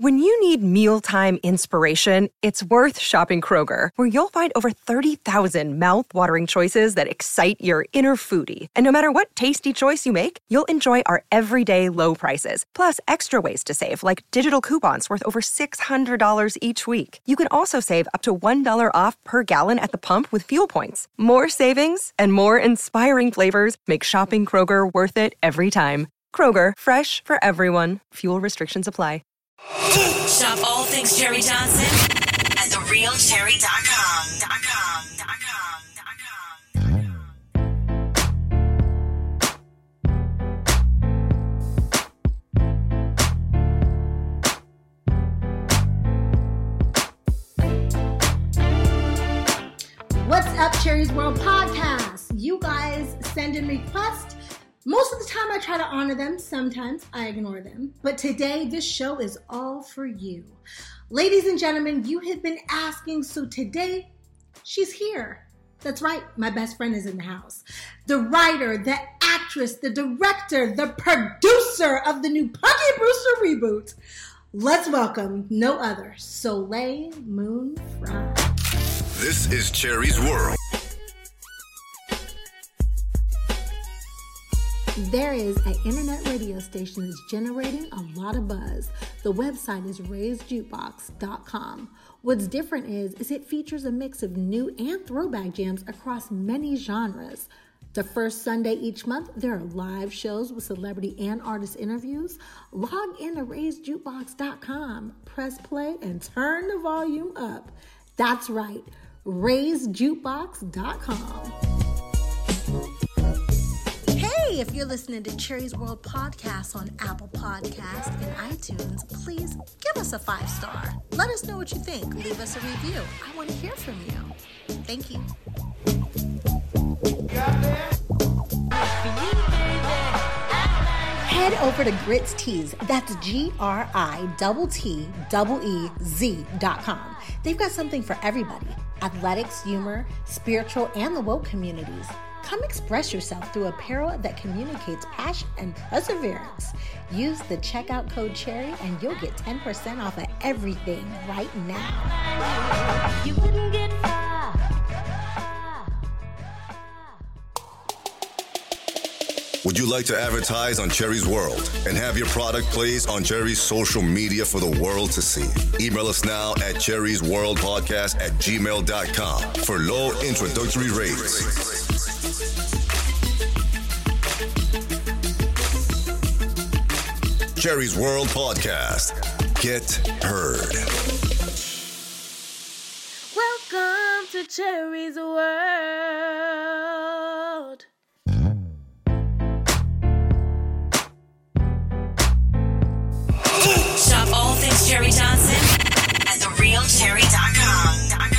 When you need mealtime inspiration, it's worth shopping Kroger, where you'll find over 30,000 mouth-watering choices that excite your inner foodie. And no matter what tasty choice you make, you'll enjoy our everyday low prices, plus extra ways to save, like digital coupons worth over $600 each week. You can also save up to $1 off per gallon at the pump with fuel points. More savings and more inspiring flavors make shopping Kroger worth it every time. Kroger, fresh for everyone. Fuel restrictions apply. Shop all things Cherry Johnson at therealcherry.com. What's up, Cherry's World Podcast? You guys send in requests. Most of the time I try to honor them. Sometimes I ignore them. But today, this show is all for you. Ladies and gentlemen, you have been asking, so today, she's here. That's right, my best friend is in the house. The writer, the actress, the director, the producer of the new Punky Brewster reboot. Let's welcome no other, Soleil Moon Frye. This is Cherry's World. There is an internet radio station that's generating a lot of buzz. The website is raisejukebox.com. What's different is it features a mix of new and throwback jams across many genres. The first Sunday each month, there are live shows with celebrity and artist interviews. Log in to raisejukebox.com, press play, and turn the volume up. That's right, raisejukebox.com. Hey, if you're listening to Cherry's World Podcast on Apple Podcasts and iTunes, please give us a 5-star. Let us know what you think. Leave us a review. I want to hear from you. Thank you. Head over to Grits Tees. That's GRITTEEZ.com. They've got something for everybody. Athletics, humor, spiritual, and the woke communities. Come express yourself through apparel that communicates passion and perseverance. Use the checkout code CHERRY and you'll get 10% off of everything right now. You wouldn't get far. Would you like to advertise on Cherry's World and have your product placed on Cherry's social media for the world to see? Email us now at cherrysworldpodcast@gmail.com for low introductory rates. Cherry's World Podcast. Get heard. Welcome to Cherry's World. Shop all things Cherry Johnson at therealcherry.com.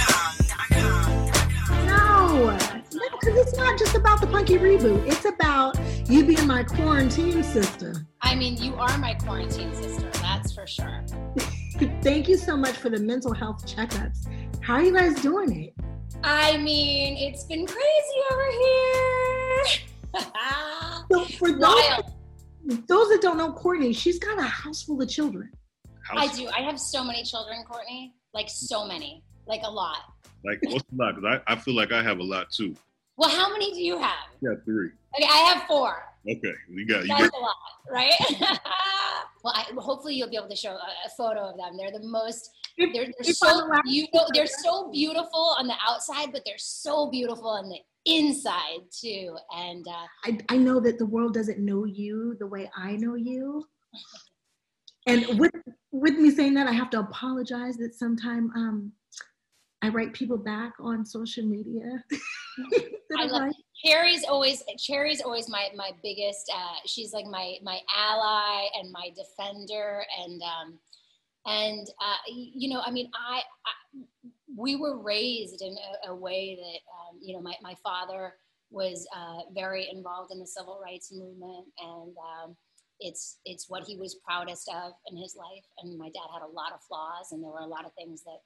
No, because it's not just about the Punky reboot. It's about you being my quarantine sister. I mean, you are my quarantine sister, that's for sure. Thank you so much for the mental health checkups. How are you guys doing it? I mean, it's been crazy over here. So for those that don't know Courtney, she's got a house full of children. I do. I have so many children, Courtney. Like so many. Like a lot. Like what's a lot? Because I feel like I have a lot too. Well, how many do you have? Yeah, 3. Okay, I have 4. Okay, you That's a lot, right? Well, hopefully you'll be able to show a photo of them. They're the most. They're so beautiful on the outside, but they're so beautiful on the inside too. And I know that the world doesn't know you the way I know you. And with me saying that, I have to apologize that sometimes I write people back on social media. I love Cherry's always my biggest. She's like my ally and my defender, and you know, I mean, we were raised in a way that you know, my father was very involved in the civil rights movement, and it's what he was proudest of in his life. And my dad had a lot of flaws, and there were a lot of things that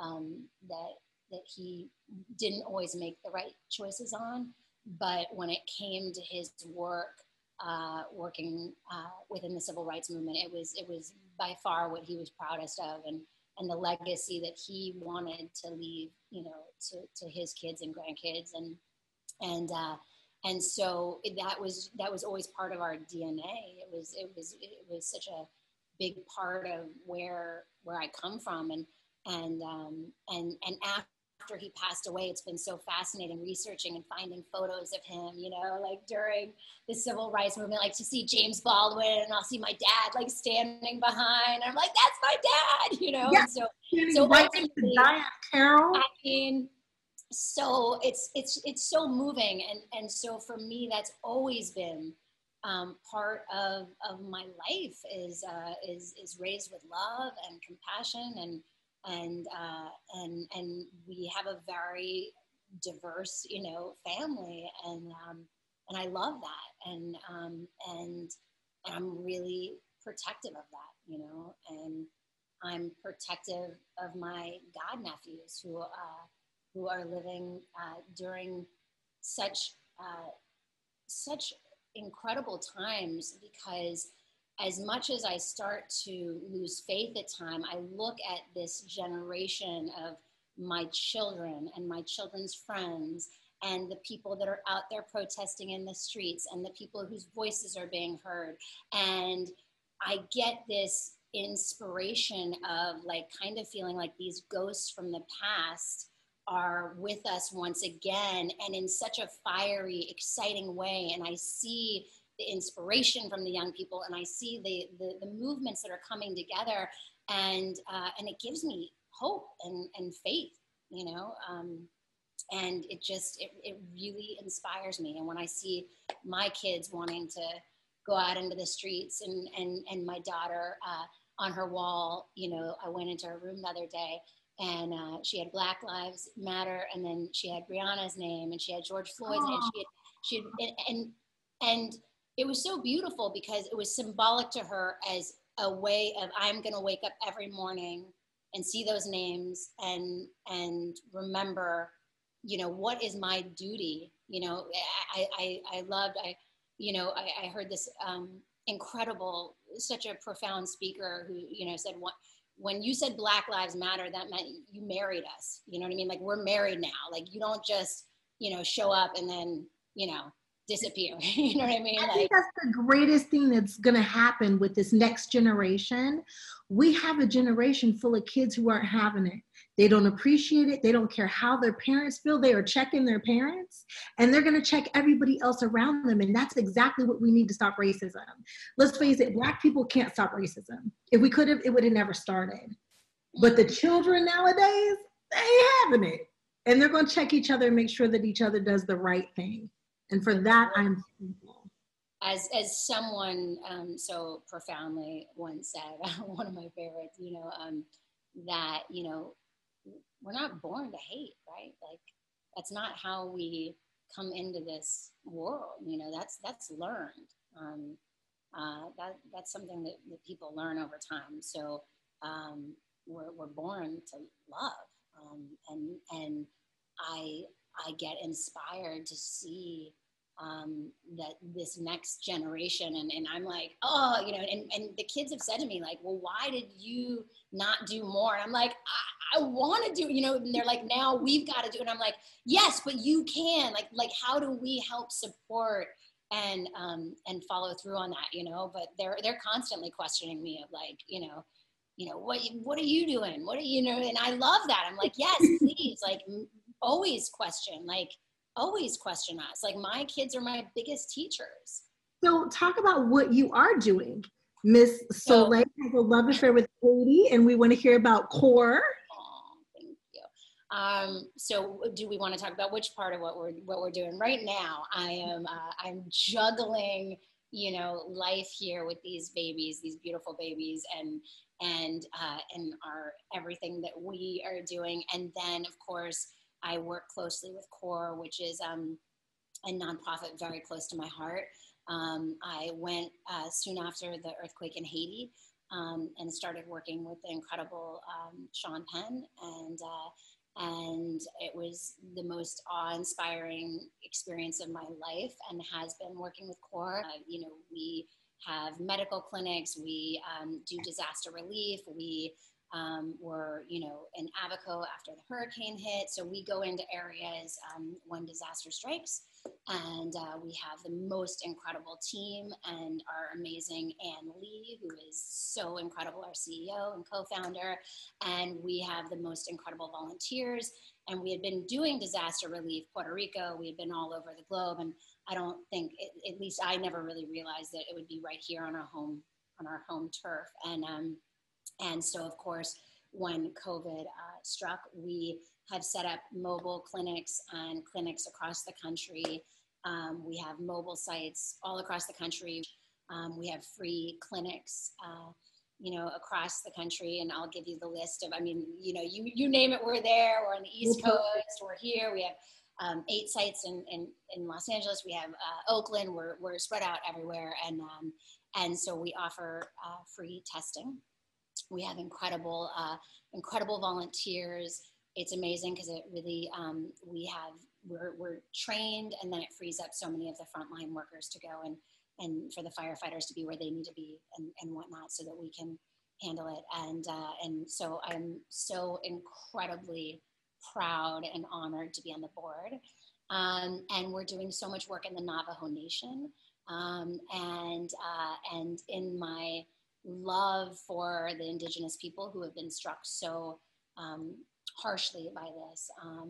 he didn't always make the right choices on. But when it came to his work, working within the civil rights movement, it was by far what he was proudest of, and the legacy that he wanted to leave, to his kids and grandkids, and so that was always part of our DNA. It was such a big part of where I come from, and after he passed away, it's been so fascinating researching and finding photos of him, like during the civil rights movement, like to see James Baldwin, and I'll see my dad like standing behind, and I'm like, that's my dad, Yeah. And so right next to Diana Carroll. I mean, so it's so moving, and so for me, that's always been part of my life is raised with love and compassion, and we have a very diverse, family, and I love that, and I'm really protective of that, and I'm protective of my god nephews who are living during such incredible times, because as much as I start to lose faith at time, I look at this generation of my children and my children's friends and the people that are out there protesting in the streets and the people whose voices are being heard. And I get this inspiration of like kind of feeling like these ghosts from the past are with us once again, and in such a fiery, exciting way. And I see the inspiration from the young people, and I see the movements that are coming together, and it gives me hope and faith, and it really inspires me. And when I see my kids wanting to go out into the streets, and my daughter on her wall, I went into her room the other day, and she had Black Lives Matter, and then she had Breonna's name, and she had George Floyd's name. And it was so beautiful because it was symbolic to her as a way of, I'm going to wake up every morning and see those names and remember, what is my duty? I heard this incredible, such a profound speaker who, said, when you said Black Lives Matter, that meant you married us. You know what I mean? Like, we're married now. Like, you don't just, show up and then, disappear. You know what I mean? I think that's the greatest thing that's going to happen with this next generation. We have a generation full of kids who aren't having it. They don't appreciate it. They don't care how their parents feel. They are checking their parents, and they're going to check everybody else around them. And that's exactly what we need to stop racism. Let's face it, Black people can't stop racism. If we could have, it would have never started. But the children nowadays, they ain't having it. And they're going to check each other and make sure that each other does the right thing. And for that, I'm thankful. As someone so profoundly once said, one of my favorites, that, we're not born to hate, right? Like, that's not how we come into this world. That's learned. That's something that people learn over time. So we're born to love, and I get inspired to see that this next generation, and I'm like, and the kids have said to me, like, well, why did you not do more? And I'm like, I want to do, and they're like, now we've got to do it. And I'm like, yes, but you can, like, how do we help support and follow through on that, but they're constantly questioning me of like, what are you doing? What are and I love that. I'm like, yes, please, like, always question us. Like, my kids are my biggest teachers. So talk about what you are doing. Miss Soleil has a love affair with Katie, and we want to hear about CORE. Oh, thank you. So do we want to talk about which part of what we're doing right now? I'm juggling, life here with these babies, these beautiful babies, and our everything that we are doing. And then, of course, I work closely with CORE, which is a nonprofit very close to my heart. I went soon after the earthquake in Haiti and started working with the incredible Sean Penn, and it was the most awe-inspiring experience of my life, and has been working with CORE. We have medical clinics. We do disaster relief. We were, in Abaco after the hurricane hit. So we go into areas when disaster strikes, and we have the most incredible team and our amazing Ann Lee, who is so incredible, our CEO and co-founder. And we have the most incredible volunteers. And we had been doing disaster relief, Puerto Rico. We had been all over the globe. And I don't think, at least I never really realized that it would be right here on our home turf. And so, of course, when COVID struck, we have set up mobile clinics and clinics across the country. We have mobile sites all across the country. We have free clinics, across the country. And I'll give you the list of, you name it, we're there. We're on the East Coast. We're here. We have 8 sites in Los Angeles. We have Oakland. We're spread out everywhere. And so we offer free testing. We have incredible volunteers. It's amazing because it really, we're trained, and then it frees up so many of the frontline workers to go and for the firefighters to be where they need to be and whatnot, so that we can handle it. And so I'm so incredibly proud and honored to be on the board. And we're doing so much work in the Navajo Nation. And in my love for the indigenous people who have been struck so harshly by this,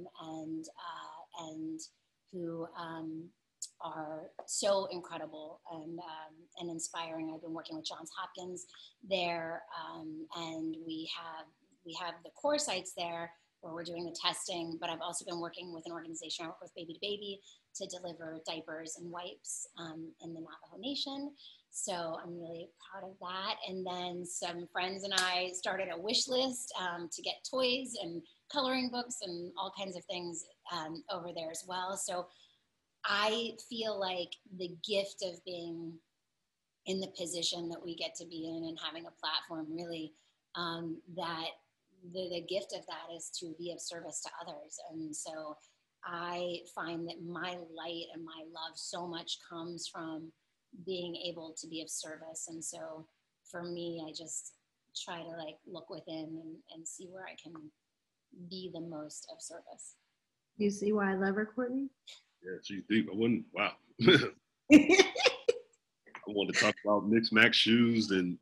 and who are so incredible and inspiring. I've been working with Johns Hopkins there, and we have the core sites there where we're doing the testing, but I've also been working with an organization. I work with Baby to Baby to deliver diapers and wipes in the Navajo Nation. So I'm really proud of that. And then some friends and I started a wish list to get toys and coloring books and all kinds of things over there as well. So I feel like the gift of being in the position that we get to be in and having a platform, really, that the gift of that is to be of service to others. And so I find that my light and my love so much comes from being able to be of service. And so for me, I just try to look within and see where I can be the most of service. You see why I love her, Courtney? Yeah, she's deep. Wow. I want to talk about mixed Max shoes and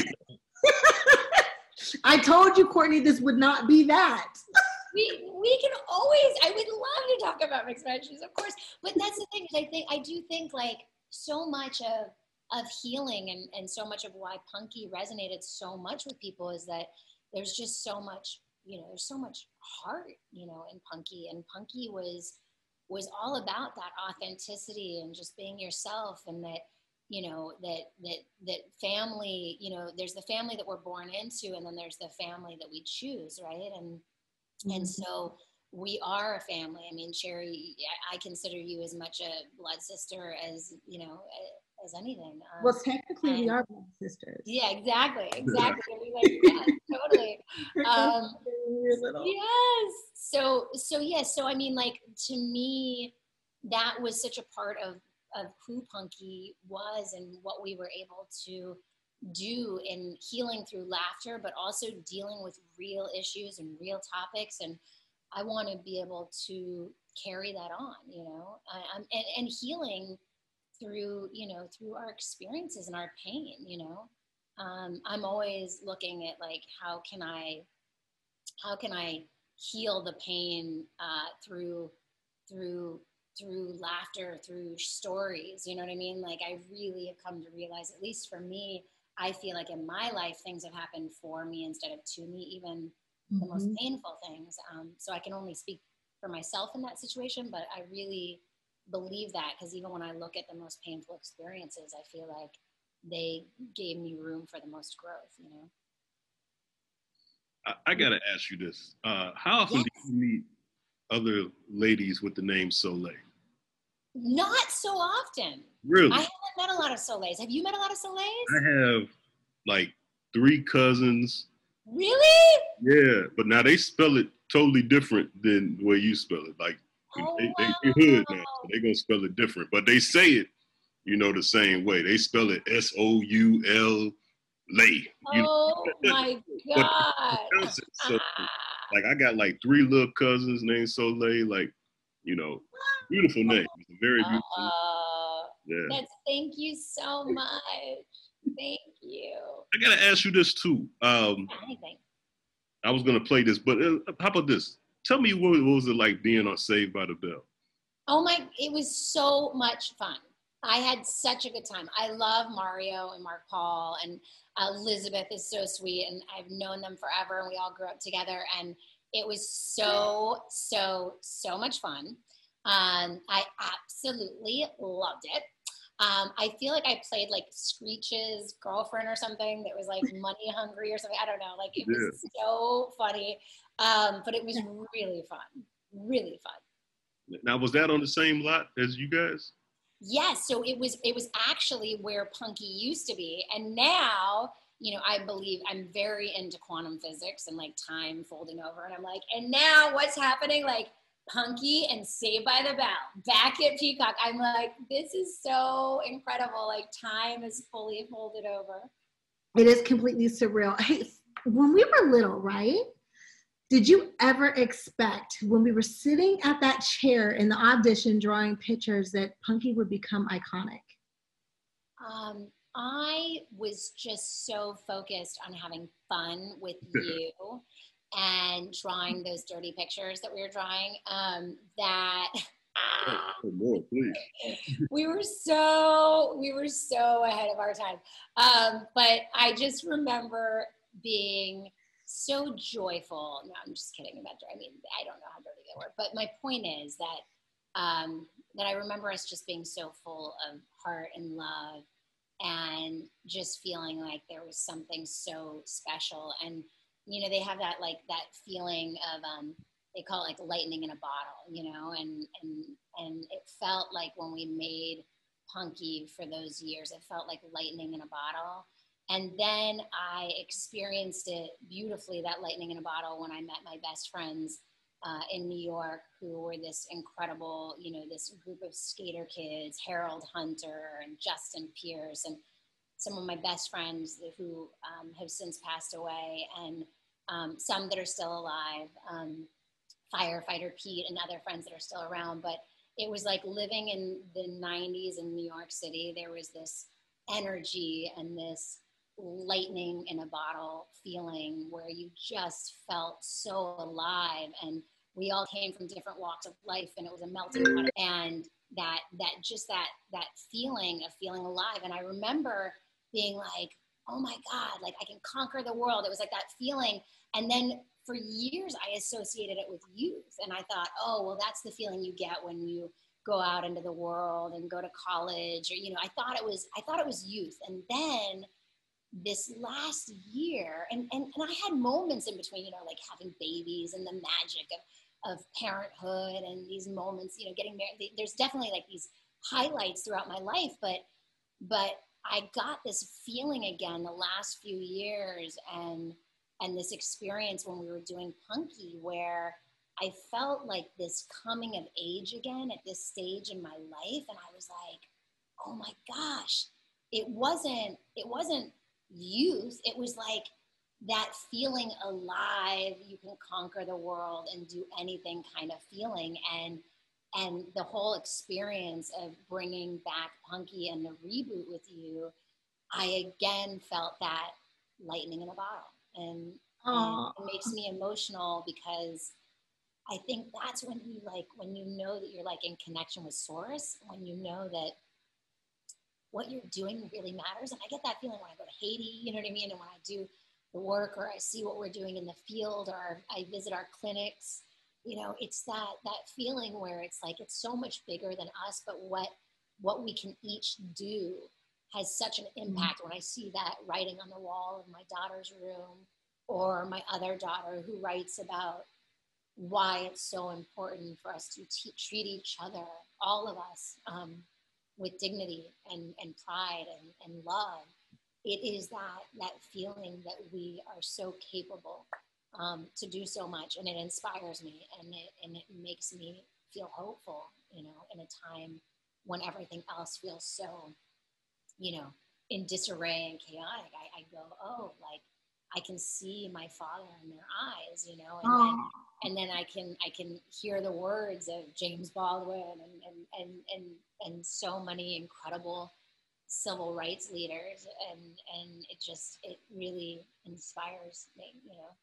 I told you, Courtney, this would not be that. We can always, I would love to talk about mixed match shoes, of course. But that's the thing, is I do think so much of healing and so much of why Punky resonated so much with people is that there's just so much, there's so much heart, in Punky. And Punky was all about that authenticity and just being yourself, and that, that family, there's the family that we're born into, and then there's the family that we choose, right? And so we are a family. I mean, Cherry, I consider you as much a blood sister as, as anything. Well, technically we are blood sisters. Yeah, exactly. Yeah, totally. Yes. So yeah. So, I mean, to me, that was such a part of who Punky was and what we were able to do in healing through laughter, but also dealing with real issues and real topics. And I want to be able to carry that on, and healing through, through our experiences and our pain, I'm always looking at how can I heal the pain through laughter, through stories, you know what I mean? I really have come to realize, at least for me, I feel like in my life, things have happened for me instead of to me, even the most painful things. So I can only speak for myself in that situation, but I really believe that, because even when I look at the most painful experiences, I feel like they gave me room for the most growth, I got to ask you this. How often do you meet other ladies with the name Soleil? Not so often. Really? I haven't met a lot of Soleils. Have you met a lot of Soleils? I have 3 cousins. Really? Yeah, but now they spell it totally different than the way you spell it. They hood now, so they're going to spell it different. But they say it the same way. They spell it Soul Lay. Oh my God. So, like, I got like 3 little cousins named Soleil. Like, beautiful name. It's a very beautiful. Yeah. Thank you so much. Thank you. I gotta ask you this too. Anything. I was gonna play this, but how about this? Tell me what was it like being on Saved by the Bell? It was so much fun. I had such a good time. I love Mario and Mark Paul, and Elizabeth is so sweet, and I've known them forever, and we all grew up together, and it was so much fun. I absolutely loved it. I feel like I played like Screech's girlfriend or something that was like money hungry or something. I don't know. Like, it was so funny. But it was really fun. Really fun. Now, was that on the same lot as you guys? Yes. So it was actually where Punky used to be. And now, I believe I'm very into quantum physics and like time folding over. And I'm like, and now what's happening? Like, Punky and Saved by the Bell back at Peacock. I'm like, this is so incredible. Like, time is fully folded over. It is completely surreal. Hey, when we were little, right? Did you ever expect when we were sitting at that chair in the audition drawing pictures that Punky would become iconic? I was just so focused on having fun with you and drawing those dirty pictures that we were drawing, that more, please. we were so ahead of our time. But I just remember being so joyful. No, I'm just kidding about I mean, I don't know how dirty they were, but my point is that that I remember us just being so full of heart and love, and just feeling like there was something so special. And they have that feeling of they call it like lightning in a bottle, and it felt like when we made Punky for those years, it felt like lightning in a bottle. And then I experienced it beautifully, that lightning in a bottle, when I met my best friends in New York, who were this incredible, this group of skater kids, Harold Hunter and Justin Pierce, and some of my best friends who have since passed away, and some that are still alive, Firefighter Pete and other friends that are still around. But it was like living in the 90s in New York City. There was this energy and this lightning in a bottle feeling where you just felt so alive, and we all came from different walks of life, and it was a melting pot. And that feeling of feeling alive. And I remember being like, oh my God, like I can conquer the world. It was like that feeling. And then for years I associated it with youth, and I thought, oh, well, that's the feeling you get when you go out into the world and go to college, or I thought it was youth. And then this last year, and I had moments in between, like having babies and the magic of parenthood, and these moments, getting married. There's definitely like these highlights throughout my life, but I got this feeling again the last few years, and this experience when we were doing Punky, where I felt like this coming of age again at this stage in my life. And I was like, oh my gosh, it wasn't youth. It was like that feeling alive, you can conquer the world and do anything kind of feeling. And the whole experience of bringing back Punky and the reboot with you, I again felt that lightning in a bottle. And it makes me emotional, because I think that's when you know that you're like in connection with Source, when you know that what you're doing really matters. And I get that feeling when I go to Haiti, you know what I mean? And when I do the work, or I see what we're doing in the field, or I visit our clinics, it's that feeling where it's like, it's so much bigger than us, but what we can each do has such an impact. When I see that writing on the wall of my daughter's room, or my other daughter who writes about why it's so important for us to treat each other, all of us, with dignity and pride and love. It is that feeling that we are so capable to do so much, and it inspires me, and it makes me feel hopeful, in a time when everything else feels so, in disarray and chaotic, I go, oh, like I can see my father in their eyes, and then I can hear the words of James Baldwin and so many incredible civil rights leaders, and it really inspires me,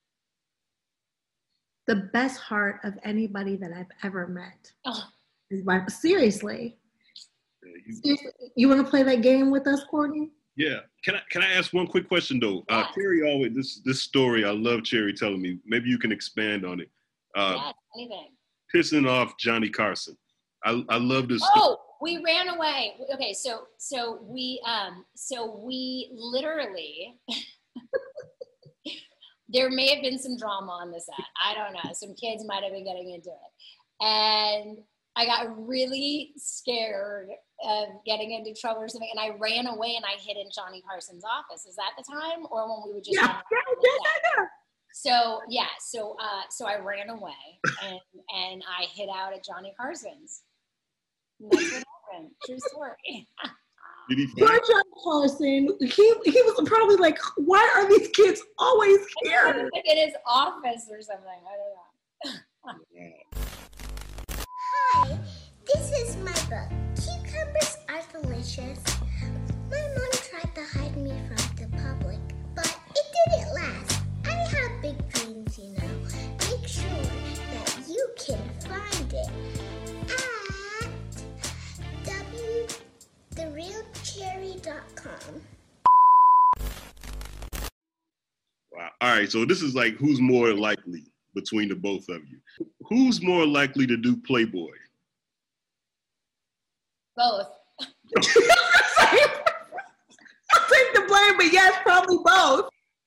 The best heart of anybody that I've ever met is seriously. You want to play that game with us, Courtney? Yeah. Can I ask one quick question though? Cherry always this story. I love Cherry telling me. Maybe you can expand on it. Anything. Pissing off Johnny Carson. I love this. Oh, we ran away. Okay, so we literally. There may have been some drama on the set. I don't know. Some kids might have been getting into it, and I got really scared of getting into trouble or something, and I ran away and I hid in Johnny Carson's office. Is that the time, or when we were just? Yeah. So I ran away and I hid out at Johnny Carson's. And that's what happened. True story. Poor Johnny Carson. He was probably like, why are these kids always here? Like in his office or something. I don't know. Hi, this is my book. Cucumbers are delicious. My mom tried to hide me from the public, but it didn't last. I have big dreams, Make sure that you can find it at therealcherry.com. Wow. All right, so this is like who's more likely between the both of you. Who's more likely to do Playboy? Both. I'll take the blame, but yes, probably both.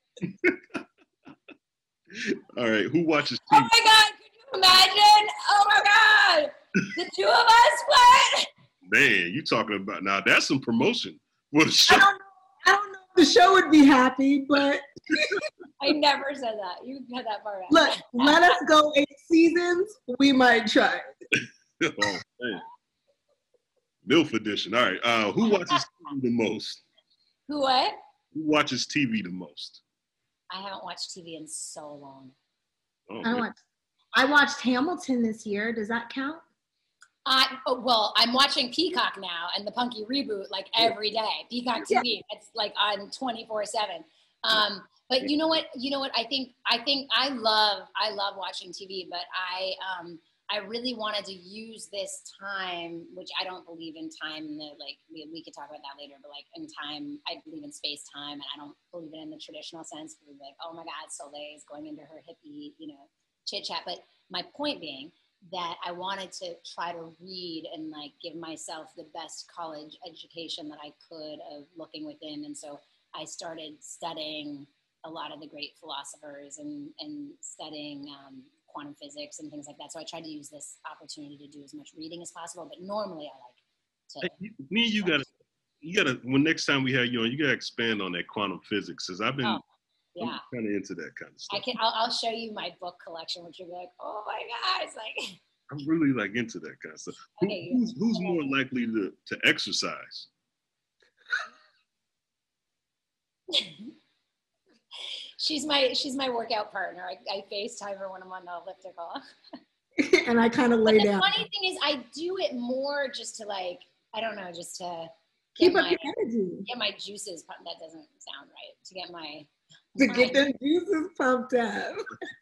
All right, who watches TV? Oh my God, could you imagine? Oh my God, the two of us, what? Man, you talking about, now that's some promotion for the show. I don't know if the show would be happy, but. I never said that. You cut that part out. Look, let us go 8 seasons. We might try. Oh, man. MILF edition. All right. Who watches TV the most? Who what? Who watches TV the most? I haven't watched TV in so long. Oh, I watched Hamilton this year. Does that count? I'm watching Peacock now and the Punky reboot like every day. Peacock TV. It's like on 24/7. But you know what? I think I love watching TV, but I really wanted to use this time, which I don't believe in time in the, like, we could talk about that later, but like in time, I believe in space time, and I don't believe it in the traditional sense where like, oh my God, Soleil is going into her hippie, chit chat. But my point being that I wanted to try to read and like give myself the best college education that I could of looking within. And so I started studying a lot of the great philosophers and studying quantum physics and things like that. So I tried to use this opportunity to do as much reading as possible, but normally I like to. Me, you gotta, when next time we have you on, you gotta expand on that quantum physics, because I've been I'm kind of into that kind of stuff. I'll show you my book collection, which you'll be like, oh my God, it's like. I'm really like into that kind of stuff. Okay, who's more likely to exercise? She's my workout partner. I FaceTime her when I'm on the elliptical. And I kind of lay down. The funny thing is I do it more just to like, I don't know, just to keep up your energy. Get my juices pumped. That doesn't sound right. To get my get them juices pumped up.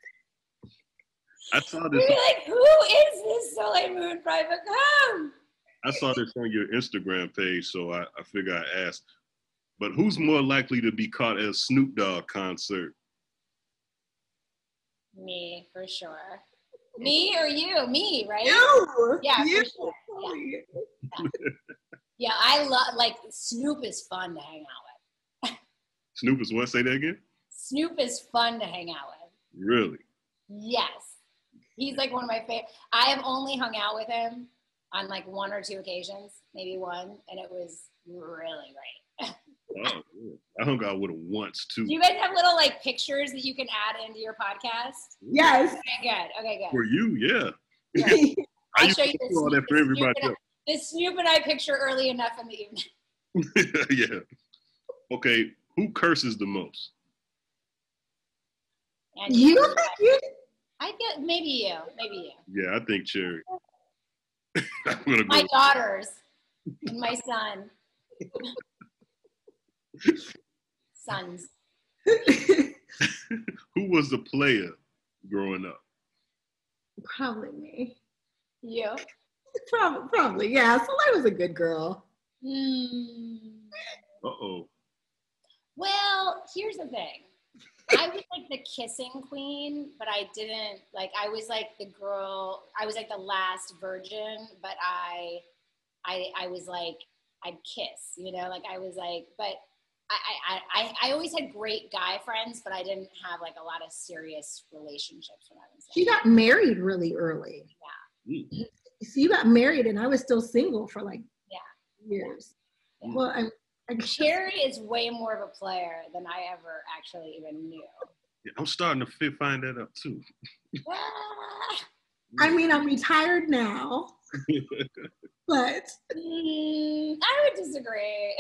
I saw this. You're like, who is this Soleil Moon private com? I saw this on your Instagram page, so I figure I asked. But who's more likely to be caught at a Snoop Dogg concert? Me, for sure. Me or you? Me, right? You! Yeah, you. For sure. Yeah, I love, like, Snoop is fun to hang out with. Snoop is what? Say that again? Snoop is fun to hang out with. Really? Yes. He's like one of my favorite. I have only hung out with him on like 1 or 2 occasions, maybe one, and it was really great. Oh, yeah. I hung out with him once too. Do you guys have little like pictures that you can add into your podcast? Yes. Okay, good. For you, yeah. I'll show you this. All that for everybody else. this Snoop and I picture early enough in the evening. Yeah. Okay, who curses the most? And You think you? I feel maybe you. Yeah, I think Cherry. I'm gonna My go. daughters and my son. Sons. Who was the player growing up? Probably me. You. Probably, yeah. Soleil was a good girl. Uh-oh. Well, here's the thing. I was like the kissing queen, but I didn't like. I was like the girl. I was like the last virgin, but I was like I'd kiss, you know. Like I was like, but I always had great guy friends, but I didn't have like a lot of serious relationships when I was. She got married really early. Yeah. So you got married, and I was still single for like years. Yeah. Well, Cherry is way more of a player than I ever actually even knew. Yeah, I'm starting to find that out too. I mean, I'm retired now, but I would disagree.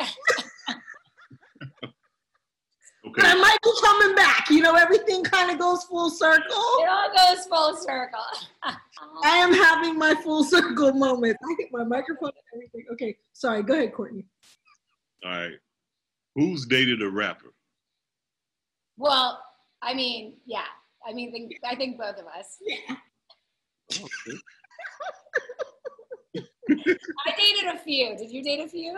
Okay. But I might be coming back. You know, everything kind of goes full circle. It all goes full circle. I am having my full circle moment. I hit my microphone and everything. Okay, sorry. Go ahead, Courtney. All right. Who's dated a rapper? Well, I mean, yeah. I think both of us. Yeah. I dated a few. Did you date a few?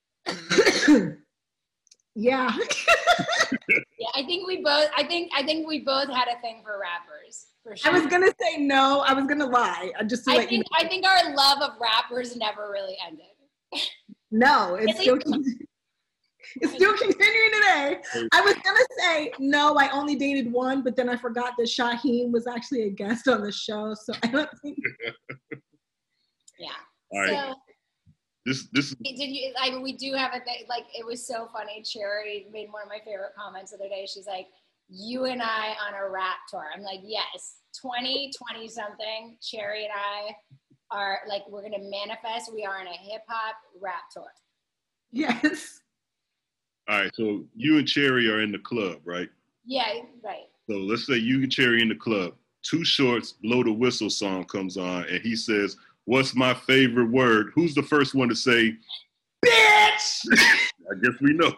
Yeah. Yeah, I think we both had a thing for rappers, for sure. I was gonna say no. I was gonna lie. I think our love of rappers never really ended. No, it's still continuing today. I was gonna say no. I only dated one, but then I forgot that Shaheem was actually a guest on the show, so I don't think. Yeah. All right. So, This did you? We do have a thing. Like, it was so funny. Cherry made one of my favorite comments the other day. She's like, "You and I on a rap tour." I'm like, "Yes, 20 something. Cherry and I are like, we're gonna manifest. We are on a hip hop rap tour." Yes. All right. So you and Cherry are in the club, right? Yeah. Right. So let's say you and Cherry in the club. Too Short's "Blow the Whistle" song comes on, and he says, "What's my favorite word?" Who's the first one to say, "Bitch"? I guess we know.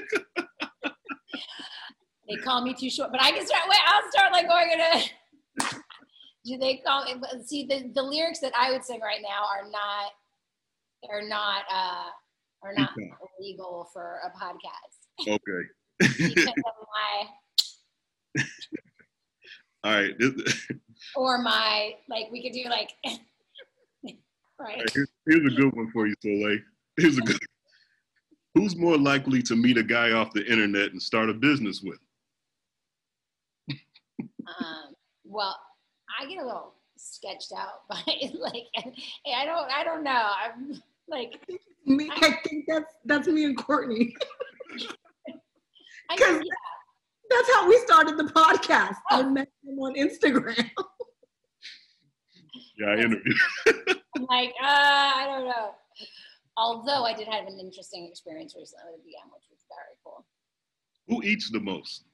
They call me Too Short, but I can start. Wait, I'll start like going into. Do they call it? See, the lyrics that I would sing right now are not illegal for a podcast. Okay. Because of All right. or my, like, we could do like. Right. Here's a good one for you, Soleil. Here's a good. Who's more likely to meet a guy off the internet and start a business with? Well, I get a little sketched out by like, I don't know. I'm like, I think that's me and Courtney. Because that's how we started the podcast. I met him on Instagram. Yeah, I interviewed. I'm like, I don't know. Although I did have an interesting experience recently with DM, which was very cool. Who eats the most?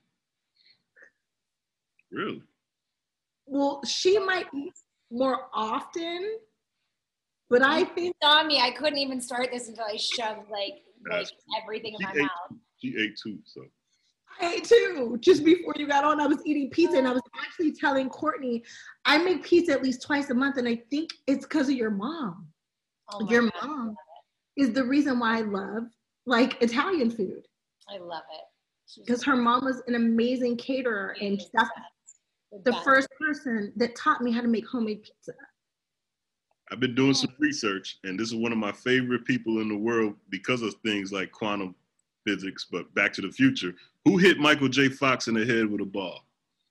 Really? Well, she might eat more often, but I think saw me. I couldn't even start this until I shoved like everything in my mouth. She ate too, so. I ate too. Just before you got on, I was eating pizza, and I was actually telling Courtney, I make pizza at least twice a month, and I think it's because of your mom. Oh your mom is the reason why I love like Italian food. I love it. Because her mom was an amazing caterer, and that's the first person that taught me how to make homemade pizza. I've been doing some research, and this is one of my favorite people in the world because of things like quantum physics, but Back to the Future. Who hit Michael J. Fox in the head with a ball?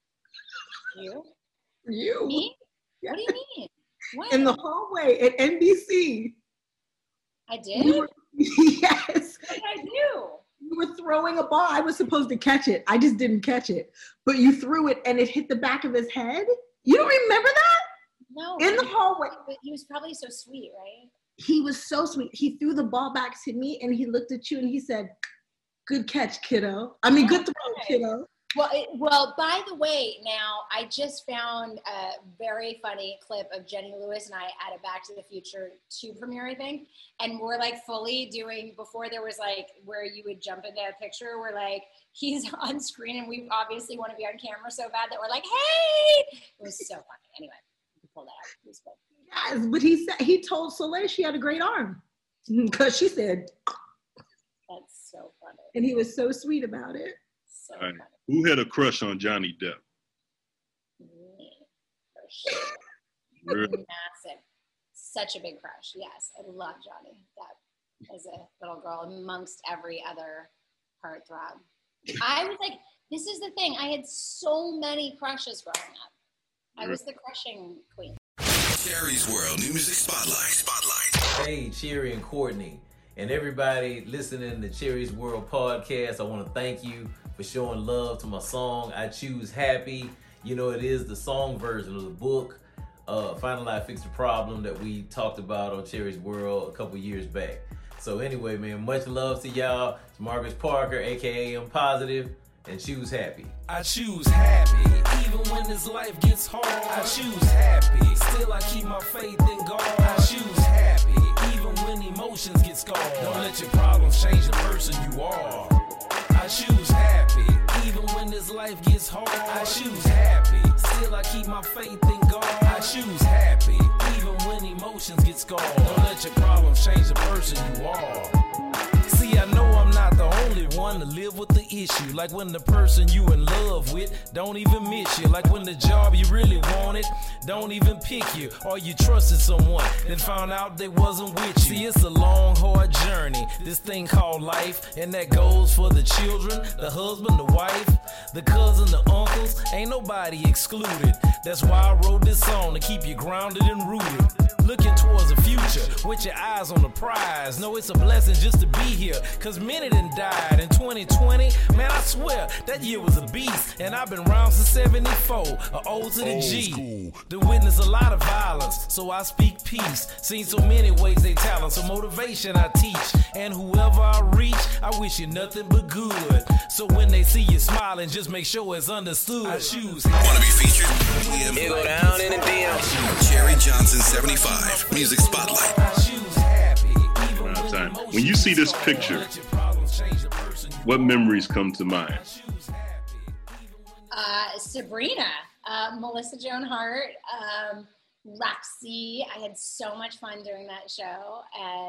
You? Me? What do you mean? What? In the hallway at NBC. I did? Yes. What did I do? You were throwing a ball. I was supposed to catch it. I just didn't catch it. But you threw it and it hit the back of his head? You don't remember that? No. In the hallway. But he was probably so sweet, right? he was so sweet. He threw the ball back to me and he looked at you and he said, "Good catch, kiddo." I mean, good throw, kiddo. Well, by the way, now I just found a very funny clip of Jenny Lewis and I at a Back to the Future 2 premiere, I think. And we're like fully doing, before there was like where you would jump into a picture, we're like, he's on screen and we obviously want to be on camera so bad that we're like, hey! It was so funny. Anyway, we pulled that out. It was fun. Yes, but he told Soleil she had a great arm because she said. That's so funny. And he was so sweet about it. So funny. Who had a crush on Johnny Depp? Me, for sure. Massive. Such a big crush. Yes, I love Johnny Depp as a little girl amongst every other heartthrob. I was like, this is the thing. I had so many crushes growing up. I was the crushing queen. Cherry's World New Music Spotlight. Hey, Cherry and Courtney, and everybody listening to Cherry's World podcast, I want to thank you for showing love to my song, I Choose Happy. You know, it is the song version of the book, Finally I Fixed the Problem, that we talked about on Cherry's World a couple years back. So anyway, man, much love to y'all. It's Marcus Parker, aka I'm Positive, and choose happy. I choose happy, even when this life gets hard. I choose happy, still I keep my faith in God. I choose happy, even when emotions get scarred. Don't let your problems change the person you are. I choose happy, even when this life gets hard. I choose happy, still I keep my faith in God. I choose happy, even when emotions get scarred. Don't let your problems change the person you are. See, I know I'm not the only one to live with the issue. Like when the person you in love with don't even miss you. Like when the job you really wanted don't even pick you. Or you trusted someone, then found out they wasn't with you. See, it's a long, hard journey, this thing called life. And that goes for the children, the husband, the wife, the cousin, the uncles. Ain't nobody excluded. That's why I wrote this song, to keep you grounded and rooted. Looking towards the future with your eyes on the prize. Know it's a blessing just to be here, cause many done died in 2020. Man, I swear that year was a beast. And I've been around since 74, a O to the G. To witness a lot of violence, so I speak peace. Seen so many ways they talent, so motivation I teach. And whoever I reach, I wish you nothing but good. So when they see you smiling, just make sure it's understood. I choose. Want to be featured? It go down in the DM. Cherry Johnson 75 Music Spotlight. Time. When you see this picture, what memories come to mind? Sabrina, Melissa Joan Hart, Roxy. I had so much fun doing that show,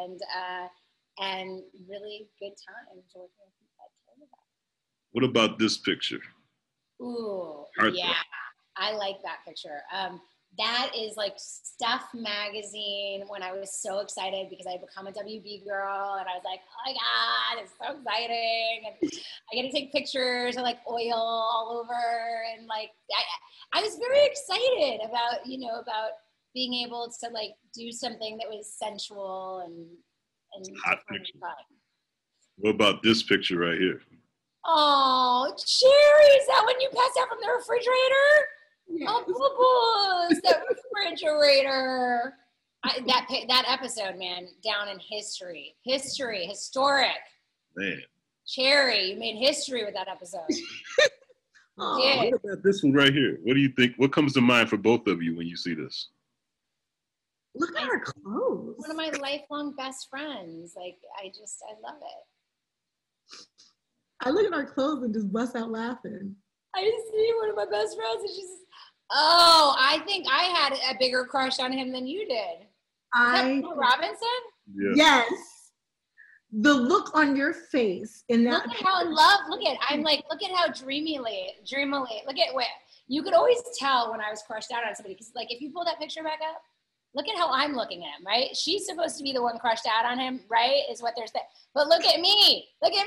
and really good times working with people. What about this picture? Ooh, Heartthrob. Yeah, I like that picture. That is like Stuff magazine when I was so excited because I had become a WB girl and I was like, oh my God, it's so exciting. And I get to take pictures of like oil all over. And like, I was very excited about, about being able to like do something that was sensual and hot picture. Fun. What about this picture right here? Oh, Cherry, is that when you passed out from the refrigerator? Yes. Oh, boo-boos, that refrigerator. That episode, man, down in history. Historic. Man. Cherry, you made history with that episode. What about this one right here? What do you think? What comes to mind for both of you when you see this? Look at her clothes. One of my lifelong best friends. Like, I love it. I look at her clothes and just bust out laughing. I see one of my best friends and she's, I think I had a bigger crush on him than you did. Phil Robinson? Yeah. Yes. The look on your face in that. Look at how in love, look at how dreamily, look at what, you could always tell when I was crushed out on somebody. Because like, if you pull that picture back up, look at how I'm looking at him, right? She's supposed to be the one crushed out on him, right? Is what they're saying. But look at me,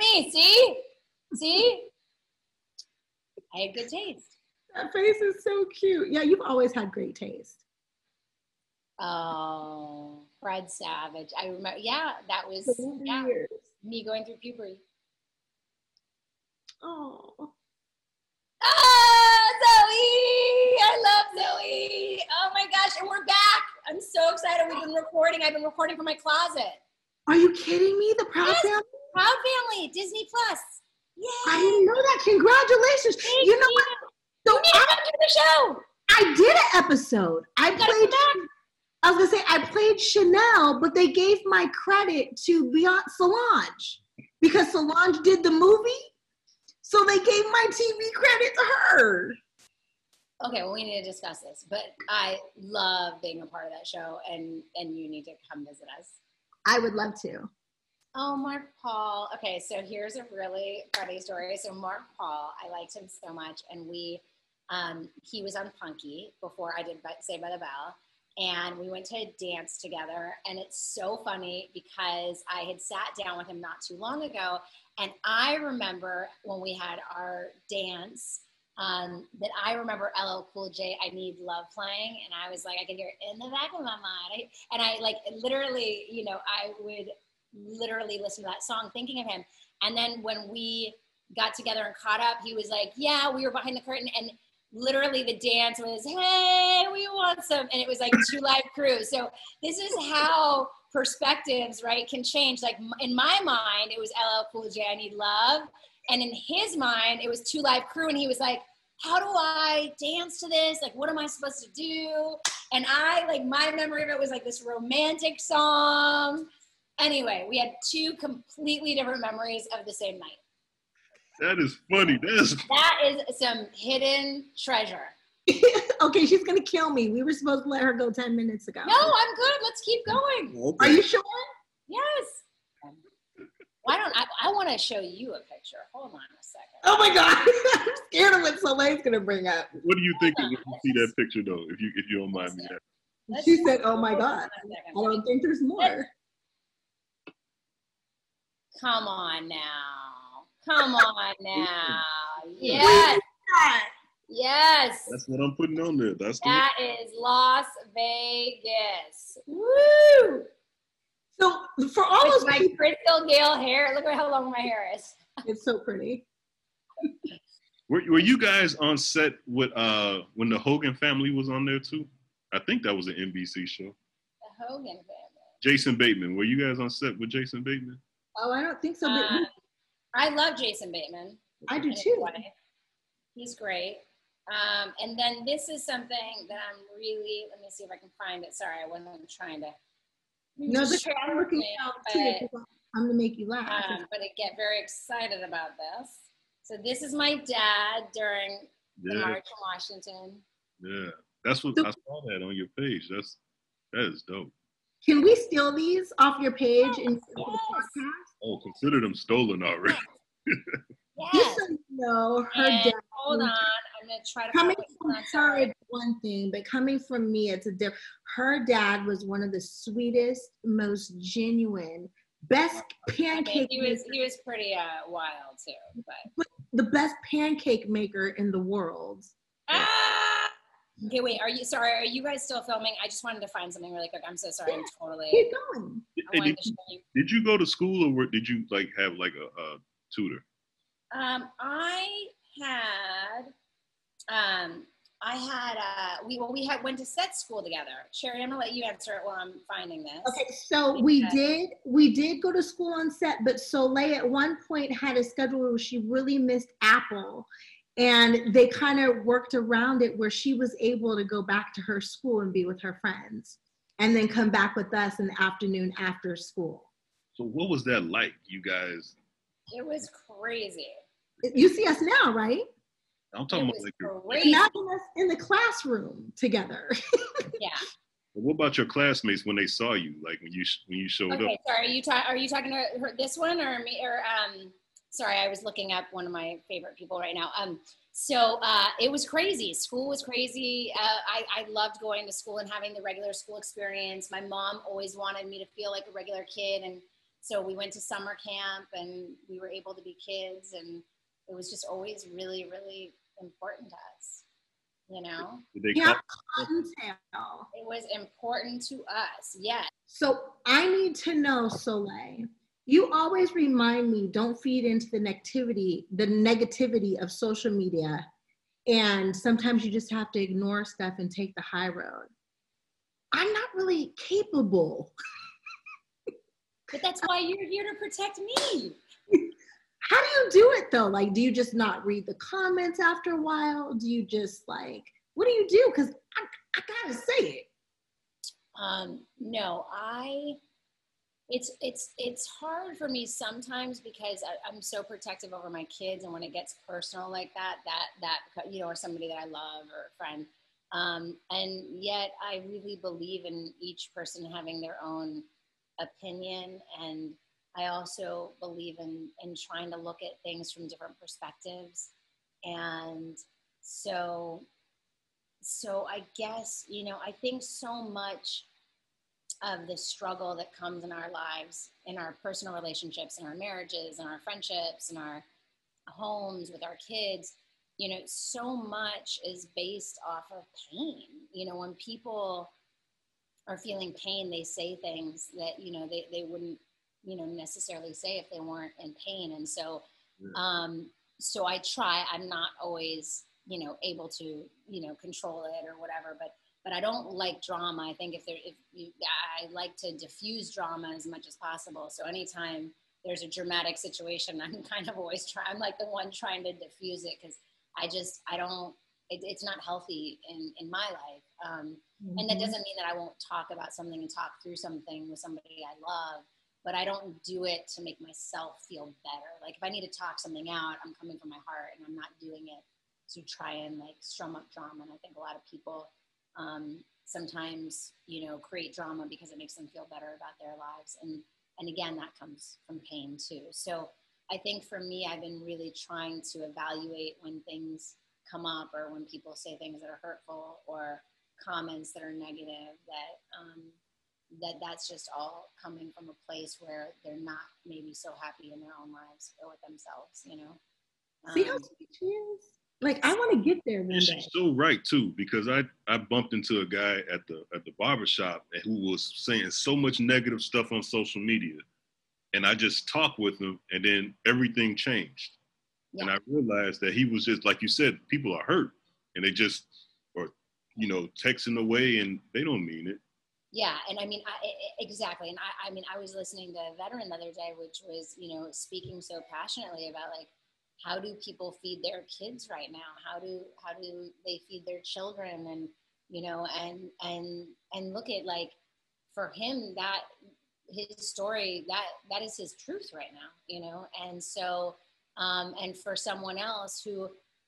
see? I had good taste. That face is so cute. Yeah, you've always had great taste. Oh, Fred Savage. I remember, that was me going through puberty. Oh. Zoe! I love Zoe! Oh my gosh, and we're back! I'm so excited. we've been recording. I've been recording from my closet. Are you kidding me? The Proud Family? Proud Family, Disney Plus. Yeah. I didn't know that. Congratulations. Thank you know you. what? So you need to come to the show. I did an episode. I was going to say, I played Chanel, but they gave my credit to Solange because Solange did the movie. So they gave my TV credit to her. Okay, well, we need to discuss this, but I love being a part of that show, and you need to come visit us. I would love to. Oh, Mark Paul. Okay, so here's a really funny story. So Mark Paul, I liked him so much, and he was on Punky before I did Saved by the Bell, and we went to a dance together, and it's so funny because I had sat down with him not too long ago, and I remember when we had our dance, that I remember LL Cool J, I Need Love playing, and I was like, I could hear it in the back of my mind, and I like literally, I would literally listen to that song thinking of him. And then when we got together and caught up, he was like, yeah, we were behind the curtain, and literally the dance was, hey, we want some, and it was like 2 Live Crew. So this is how perspectives, right, can change. Like in my mind, it was LL Cool J, I Need Love. And in his mind, it was 2 Live Crew. And he was like, how do I dance to this? Like, what am I supposed to do? And my memory of it was like this romantic song. Anyway, we had 2 completely different memories of the same night. That is funny. That is some hidden treasure. Okay, she's going to kill me. We were supposed to let her go 10 minutes ago. No, I'm good. Let's keep going. Okay. Are you sure? Yes. Why don't I want to show you a picture. Hold on a second. Oh my God. I'm scared of what Soleil's going to bring up. What do you think when you see that picture though, if you don't mind me asking? She said, oh my God. I don't think there's more. Come on now. Come on now. Yes. Yes. That's what I'm putting on there. That is Las Vegas. Woo! So for all those my Crystal Gale hair, look at how long my hair is. It's so pretty. Were you guys on set with when the Hogan family was on there too? I think that was an NBC show. The Hogan family. Jason Bateman. Were you guys on set with Jason Bateman? Oh, I don't think so. I love Jason Bateman. I do too. He's great. And then this is something that I'm really, let me see if I can find it. Sorry, I wasn't trying to. No, I'm looking out too. I'm gonna make you laugh. But I get very excited about this. So this is my dad during the March in Washington. Yeah, that's what I saw that on your page. That is dope. Can we steal these off your page and the podcast? Oh, consider them stolen already. Just so you know, her dad. Hold on, I'm gonna try to. Coming from her, it's one thing, but coming from me, it's a different. Her dad was one of the sweetest, most genuine, best pancake. He was pretty wild too, but the best pancake maker in the world. Okay, wait. Are you guys still filming? I just wanted to find something really quick. I'm so sorry. I'm totally. Keep going. Did you go to school or did you have a tutor? We went to set school together. Sherry, I'm gonna let you answer it while I'm finding this. Okay, so we did go to school on set, but Soleil at one point had a schedule where she really missed Apple, and they kind of worked around it where she was able to go back to her school and be with her friends, and then come back with us in the afternoon after school. So what was that like, you guys? It was crazy. You see us now, right? I'm talking about imagine us in the classroom together. Yeah. What about your classmates when they saw you, like when you showed up? Okay, sorry. Are you talking to this one or me or Sorry, I was looking up one of my favorite people right now. So it was crazy. School was crazy. I loved going to school and having the regular school experience. My mom always wanted me to feel like a regular kid, and so we went to summer camp and we were able to be kids, and it was just always really, really important to us, you know? Yeah, it was important to us, yes. So I need to know, Soleil, you always remind me, don't feed into the negativity of social media. And sometimes you just have to ignore stuff and take the high road. I'm not really capable. But that's why you're here to protect me. How do you do it though? Like, do you just not read the comments after a while? Do you just like, what do you do? Because I gotta say it. No, it's hard for me sometimes because I'm so protective over my kids, and when it gets personal like that, you know, or somebody that I love or a friend, and yet I really believe in each person having their own opinion, and I also believe in trying to look at things from different perspectives, and so I guess, you know, I think so much of the struggle that comes in our lives, in our personal relationships, in our marriages, in our friendships, in our homes, with our kids, you know, so much is based off of pain. You know, when people are feeling pain, they say things that, you know, they wouldn't, you know, necessarily say if they weren't in pain. And so, so I try, I'm not always, you know, able to, you know, control it or whatever, but I don't like drama. I think I like to diffuse drama as much as possible. So anytime there's a dramatic situation, I'm kind of always I'm like the one trying to diffuse it, because it's not healthy in my life. And that doesn't mean that I won't talk about something and talk through something with somebody I love, but I don't do it to make myself feel better. Like if I need to talk something out, I'm coming from my heart, and I'm not doing it to try and like strum up drama. And I think a lot of people sometimes, you know, create drama because it makes them feel better about their lives. And again, that comes from pain too. So I think for me, I've been really trying to evaluate when things come up, or when people say things that are hurtful or comments that are negative, that's just all coming from a place where they're not maybe so happy in their own lives or with themselves, you know? See how sweet she is? Like, I want to get there one day. She's so right too, because I bumped into a guy at the barbershop who was saying so much negative stuff on social media, and I just talked with him, and then everything changed. Yeah. And I realized that he was just, like you said, people are hurt, and they just are, you know, texting away, and they don't mean it. Yeah, and I mean, exactly. And I mean, I was listening to a veteran the other day, which was, you know, speaking so passionately about like, how do people feed their kids right now? How do they feed their children? And, you know, and look at, like, for him, that his story, that is his truth right now, you know? And so, and for someone else who,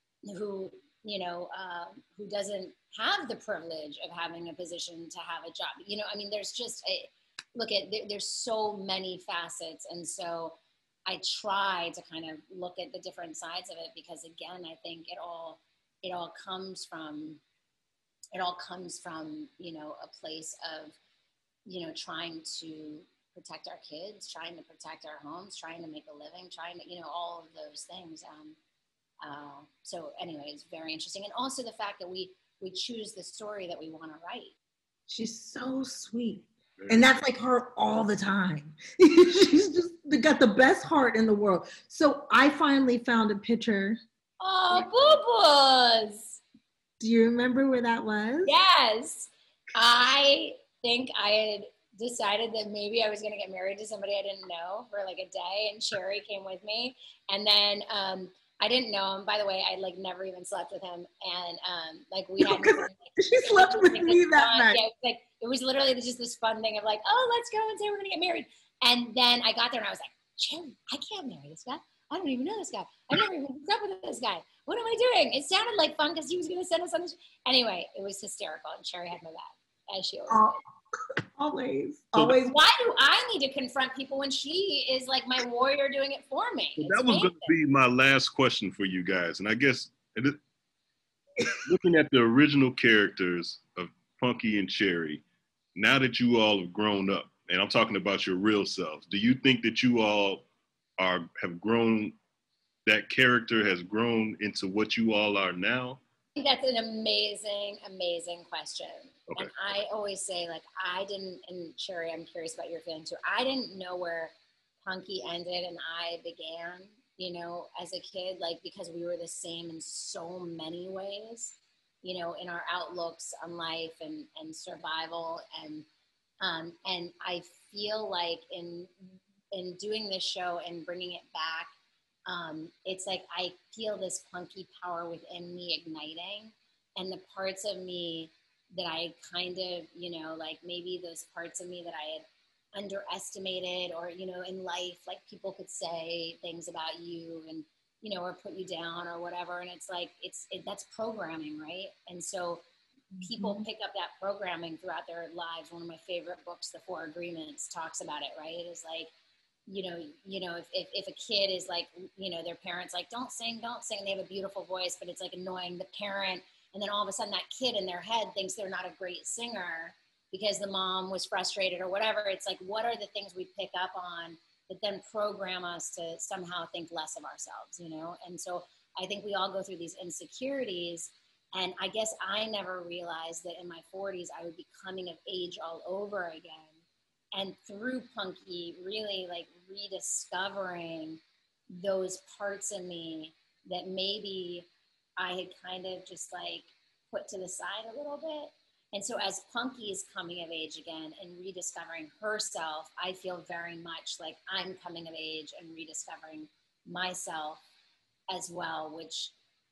you know, who doesn't have the privilege of having a position to have a job, you know, I mean, there's just there's so many facets. And so I try to kind of look at the different sides of it, because again, I think it all comes from, you know, a place of, you know, trying to protect our kids, trying to protect our homes, trying to make a living, trying to, you know, all of those things. So anyway, it's very interesting. And also the fact that we choose the story that we want to write. She's so sweet. And that's like her all the time. She's just got the best heart in the world. So I finally found a picture. Oh, boo-boos. Do you remember where that was? Yes. I think I had decided that maybe I was going to get married to somebody I didn't know for like a day, and Cherry came with me. And then I didn't know him. By the way, I like never even slept with him. And like we had she slept with me that night. Yeah, it was literally just this fun thing of like, oh, let's go and say we're going to get married. And then I got there and I was like, Cherry, I can't marry this guy. I don't even know this guy. I've never even slept with this guy. What am I doing? It sounded like fun because he was going to send us on this. Anyway, it was hysterical, and Cherry had my back, as she always did. Always. Why do I need to confront people when she is like my warrior doing it for me? Well, that was going to be my last question for you guys. And I guess looking at the original characters of Punky and Cherry, now that you all have grown up, and I'm talking about your real selves, do you think that you all have grown, that character has grown into what you all are now? I think that's an amazing, amazing question. Okay. And I always say, like, I didn't, and Cherry, I'm curious about your feeling too. I didn't know where Punky ended and I began, you know, as a kid, like, because we were the same in so many ways. you know, in our outlooks on life and survival. And I feel like in doing this show and bringing it back, it's like I feel this punky power within me igniting, and the parts of me that I kind of, you know, like maybe those parts of me that I had underestimated, or, you know, in life, like people could say things about you and, you know, or put you down or whatever. And it's like, that's programming, right? And so people pick up that programming throughout their lives. One of my favorite books, The 4 Agreements, talks about it, right? It is like, you know, if a kid is like, you know, their parents like, don't sing, they have a beautiful voice, but it's like annoying the parent. And then all of a sudden that kid in their head thinks they're not a great singer because the mom was frustrated or whatever. It's like, what are the things we pick up on that then program us to somehow think less of ourselves, you know? And so I think we all go through these insecurities. And I guess I never realized that in my 40s, I would be coming of age all over again. And through Punky, really like rediscovering those parts of me that maybe I had kind of just like put to the side a little bit. And so as Punky is coming of age again and rediscovering herself, I feel very much like I'm coming of age and rediscovering myself as well, which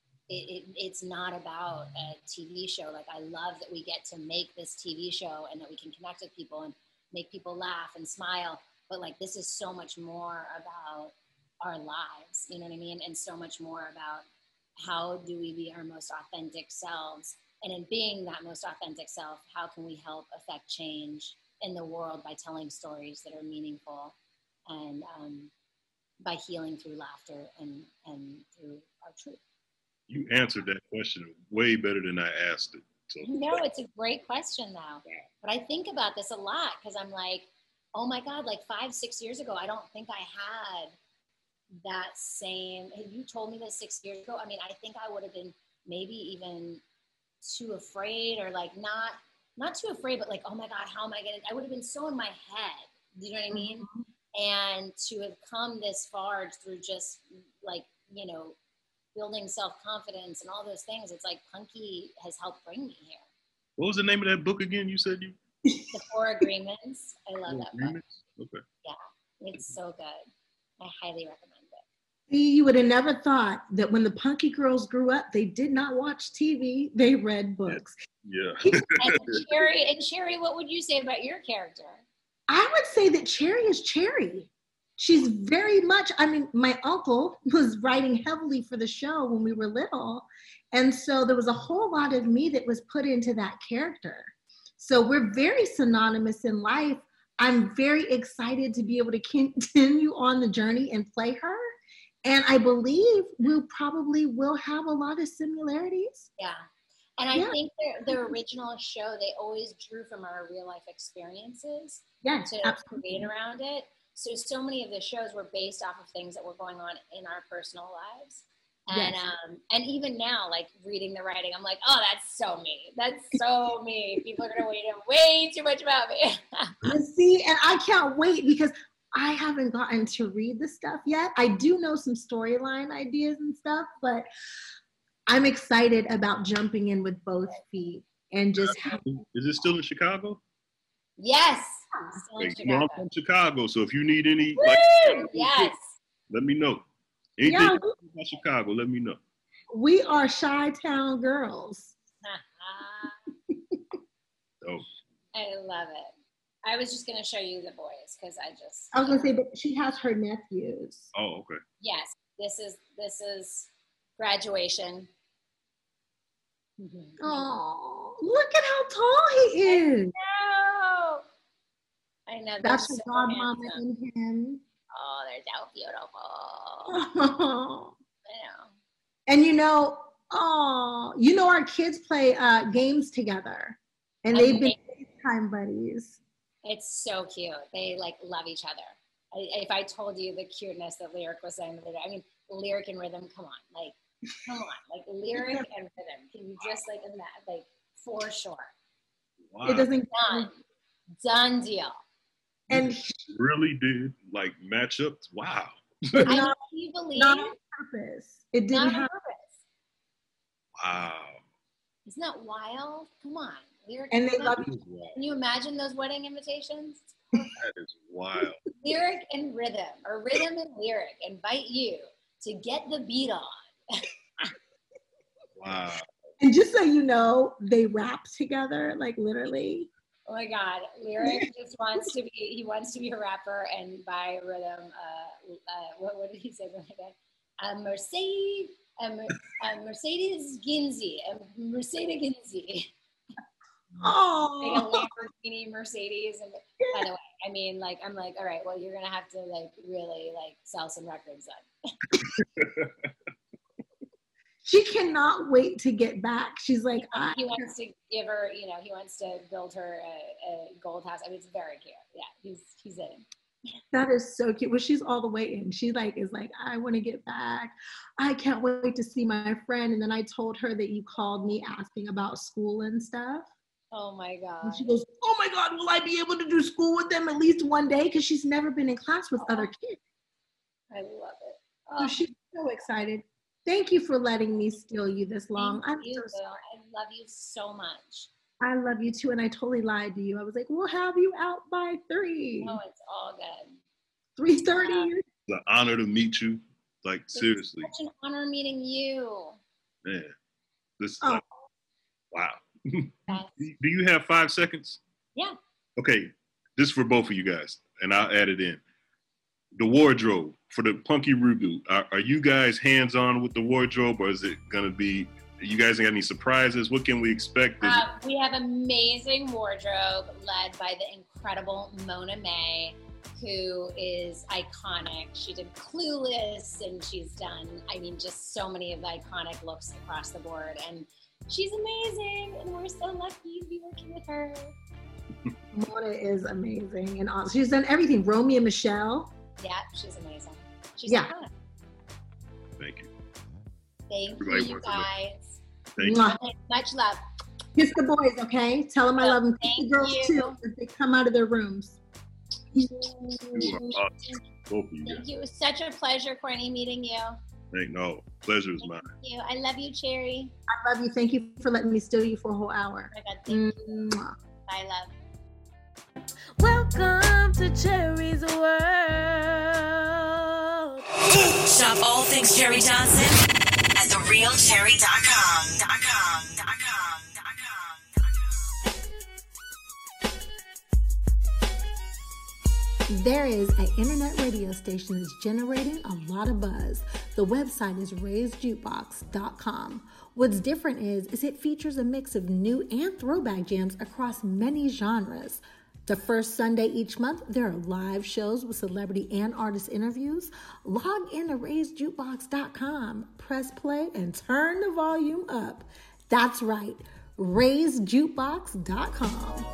it's not about a TV show. Like, I love that we get to make this TV show and that we can connect with people and make people laugh and smile. But like, this is so much more about our lives, you know what I mean? And so much more about how do we be our most authentic selves? And in being that most authentic self, how can we help affect change in the world by telling stories that are meaningful and by healing through laughter and through our truth? You answered that question way better than I asked it. So. No, it's a great question though. But I think about this a lot because I'm like, oh my God, like 5-6 years ago, I don't think I had that same, had you told me this 6 years ago, I mean, I think I would have been maybe even too afraid, or like not too afraid, but like, oh my God, how am I going to, I would have been so in my head. Do you know what I mean? And to have come this far through just like, you know, building self-confidence and all those things, it's like Punky has helped bring me here. What was the name of that book again? You said you? The 4 Agreements. I love that book. Okay. Yeah, it's so good. I highly recommend it. You would have never thought that when the Punky girls grew up, they did not watch TV, they read books. Yeah. And Cherry, what would you say about your character? I would say that Cherry is Cherry. She's very much, I mean, my uncle was writing heavily for the show when we were little. And so there was a whole lot of me that was put into that character. So we're very synonymous in life. I'm very excited to be able to continue on the journey and play her. And I believe we probably will have a lot of similarities. Yeah. And I think the original show, they always drew from our real life experiences to create around it. So many of the shows were based off of things that were going on in our personal lives. And and even now, like reading the writing, I'm like, oh, that's so me. That's so me. People are going to know way too much about me. See, and I can't wait because I haven't gotten to read the stuff yet. I do know some storyline ideas and stuff, but I'm excited about jumping in with both feet and just. Is it still in Chicago? Yes. I'm from Chicago, so if you need any, yes, let me know. Anything about Chicago, let me know. We are Chi-Town girls. Oh, I love it. I was just gonna show you the boys because I was gonna say, but she has her nephews. Oh, okay. Yes, this is graduation. Oh, look at how tall he is. I know. That's so the godmama in him. Oh, they're so beautiful. Oh. I know. And our kids play games together, and they've been FaceTime buddies. It's so cute. They like love each other. If I told you the cuteness that Lyric was saying the other day, I mean, Lyric and Rhythm, come on, like Lyric and Rhythm. Can you just like imagine, like for sure? Wow. It doesn't done deal. And really did like match up. Wow. I know, you believe not on purpose. It didn't happen. Wow. Isn't that wild? Come on. Lyric and they love you. Can you imagine those wedding invitations? That is wild. Lyric and rhythm, or rhythm and lyric, invite you to get the beat on. Wow. And just so you know, they rap together, like literally. Oh my God, Lyric just wants to be a rapper, and by rhythm, what did he say again? Mercedes Ginzy, Mercedes Ginzy. Oh, like a Lamborghini Mercedes. And anyway, I mean, like, I'm like, all right, well, you're gonna have to like really like sell some records then. She cannot wait to get back. She's like, he wants to give her, you know, he wants to build her a gold house. I mean, it's very cute. Yeah, he's in. That is so cute. Well, she's all the way in. She like is like, I want to get back. I can't wait to see my friend. And then I told her that you called me asking about school and stuff. Oh my God. And she goes, oh my God, will I be able to do school with them at least one day? Because she's never been in class with other kids. I love it. So she's so excited. Thank you for letting me steal you this long. I'm so sorry. I love you so much. I love you too, and I totally lied to you. I was like, we'll have you out by 3. No, it's all good. 3:30. It's an honor to meet you. Like, seriously. It's such an honor meeting you. Man, this is like, wow. Do you have 5 seconds? Yeah. Okay, this is for both of you guys, and I'll add it in. The wardrobe for the Punky reboot. Are you guys hands-on with the wardrobe, or is it going to be, you guys got any surprises? What can we expect? We have amazing wardrobe led by the incredible Mona May, who is iconic. She did Clueless, and she's done, I mean, just so many of the iconic looks across the board. And she's amazing, and we're so lucky to be working with her. Mona is amazing, and awesome. She's done everything. Romeo and Michelle. Yeah, she's amazing. She's iconic. Thank you. Thank you, guys. Thank you. Much love. Kiss the boys, okay? Tell them I love them. Kiss the girls too as they come out of their rooms. You are awesome. Both of you. Thank you. It was such a pleasure, Courtney, meeting you. No, pleasure is mine. Thank you. I love you, Cherry. I love you. Thank you for letting me steal you for a whole hour. Oh my God, thank you. Bye, love. Welcome to Cherry's World. Shop all things Cherry Johnson at therealcherry.com. There is an internet radio station that's generating a lot of buzz. The website is raisejukebox.com. What's different is it features a mix of new and throwback jams across many genres. The first Sunday each month, there are live shows with celebrity and artist interviews. Log in to raisejukebox.com, press play, and turn the volume up. That's right, raisejukebox.com.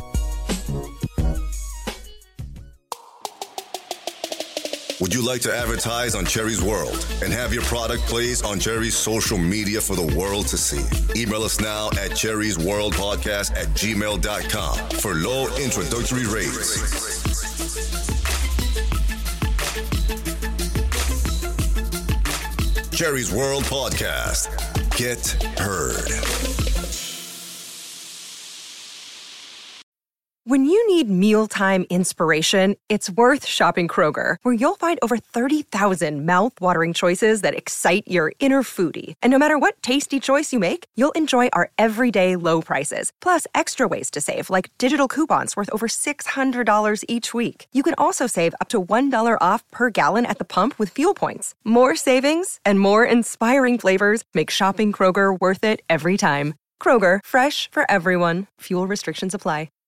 Would you like to advertise on Cherry's World and have your product placed on Cherry's social media for the world to see? Email us now at cherrysworldpodcast@gmail.com for low introductory rates. Cherry's World Podcast. Get heard. When you need mealtime inspiration, it's worth shopping Kroger, where you'll find over 30,000 mouth-watering choices that excite your inner foodie. And no matter what tasty choice you make, you'll enjoy our everyday low prices, plus extra ways to save, like digital coupons worth over $600 each week. You can also save up to $1 off per gallon at the pump with fuel points. More savings and more inspiring flavors make shopping Kroger worth it every time. Kroger, fresh for everyone. Fuel restrictions apply.